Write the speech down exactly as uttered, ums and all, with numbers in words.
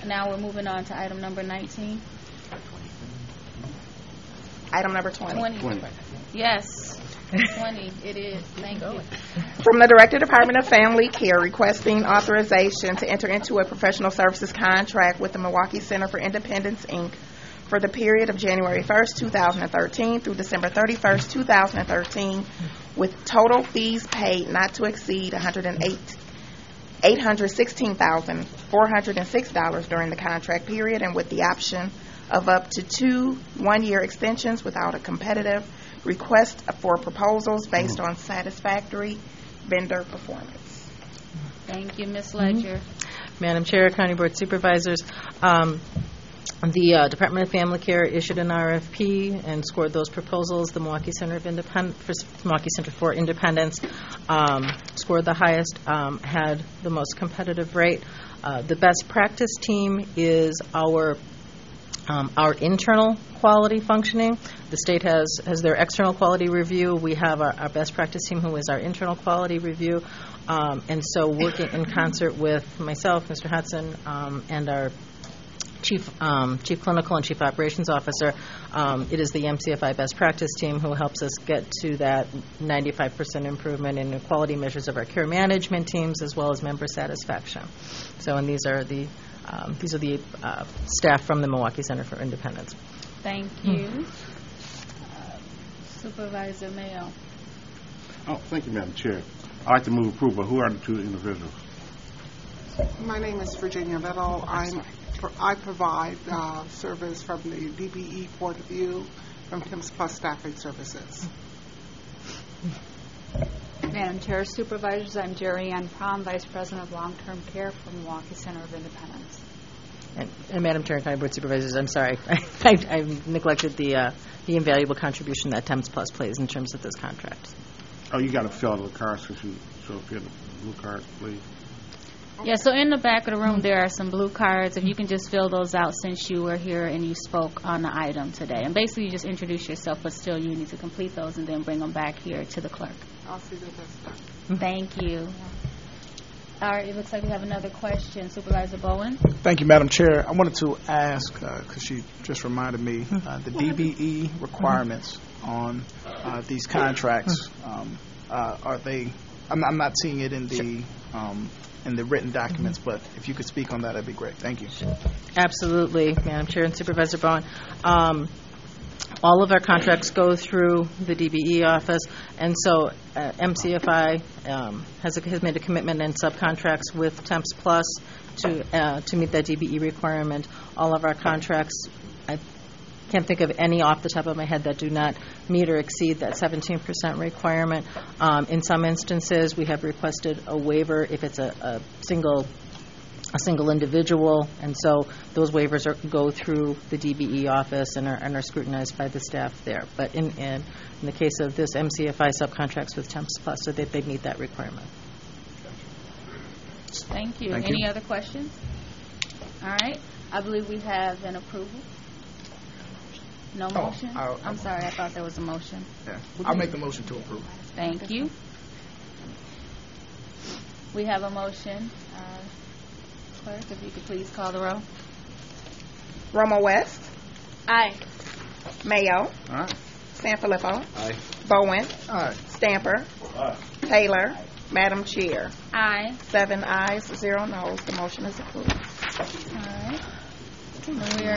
Now we're moving on to item number nineteen. Item number twenty. twenty. twenty. Yes, twenty. It is. Thank you. From the Director, Department of Family Care, requesting authorization to enter into a professional services contract with the Milwaukee Center for Independence, Incorporated for the period of January first, two thousand thirteen through December thirty-first, two thousand thirteen, with total fees paid not to exceed one hundred eight eight hundred sixteen thousand four hundred six dollars during the contract period, and with the option of up to two one-year extensions without a competitive request for proposals based on satisfactory vendor performance. Thank you, Miz Ledger. Madam Chair, County Board Supervisors, um, the uh, Department of Family Care issued an R F P and scored those proposals. The Milwaukee Center of Independence, for Milwaukee Center for Independence, um, scored the highest, um, had the most competitive rate. Uh, the best practice team is our um, our internal quality functioning. The state has has their external quality review. We have our, our best practice team, who is our internal quality review, um, and so working in concert with myself, Mister Hudson, um, and our Chief um, Chief Clinical and Chief Operations Officer. Um, it is the M C F I Best Practice Team who helps us get to that ninety-five percent improvement in the quality measures of our care management teams, as well as member satisfaction. So, and these are the um, these are the uh, staff from the Milwaukee Center for Independence. Thank you. Uh, Supervisor Mayo. Oh, thank you, Madam Chair. I'd like to move approval. Who are the two individuals? My name is Virginia Little. I'm, I provide uh, service from the D B E point of view from Tim's Plus Staffing Services. Madam Chair, Supervisors, I'm Jerry Ann Prom, Vice President of Long-Term Care for Milwaukee Center of Independence. And, and Madam Chair and County Board Supervisors, I'm sorry, I, I neglected the uh, the invaluable contribution that Temps Plus plays in terms of this contract. Oh, you got to fill out the card since you show up here, the blue card, please. Yeah, so in the back of the room there are some blue cards. If you can just fill those out since you were here and you spoke on the item today. And basically you just introduce yourself, but still you need to complete those and then bring them back here to the clerk. I'll see that that's done. Thank you. All right, it looks like we have another question. Supervisor Bowen. Thank you, Madam Chair. I wanted to ask, because uh, she just reminded me, uh, the D B E requirements on uh, these contracts, um, uh, are they, I'm, I'm not seeing it in the um, in the written documents, but if you could speak on that, that'd be great. Thank you. Absolutely, Madam Chair and Supervisor Bowen. Um, all of our contracts go through the D B E office, and so uh, M C F I um, has, a, has made a commitment and subcontracts with Temps Plus to uh, to meet that D B E requirement. All of our contracts, I can't think of any off the top of my head that do not meet or exceed that seventeen percent requirement. Um, in some instances, we have requested a waiver if it's a, a single a single individual, and so those waivers are, go through the D B E office and are, and are scrutinized by the staff there. But in, in, in the case of this M C F I subcontracts with Temps Plus, so that they meet that requirement. Thank you. Thank Any you. other questions? All right. I believe we have an approval. No Oh, motion? I'll- I'm sorry, I thought there was a motion. Yeah. I'll make the motion to approve. Thank you. We have a motion. Uh, Clerk, if you could please call the roll. Romo West, Aye. Mayo, All right. Sanfilippo, Aye. Bowen, All right. Stamper, Taylor, Madam Chair. Aye. Seven ayes, zero noes. The motion is approved. All right. And we are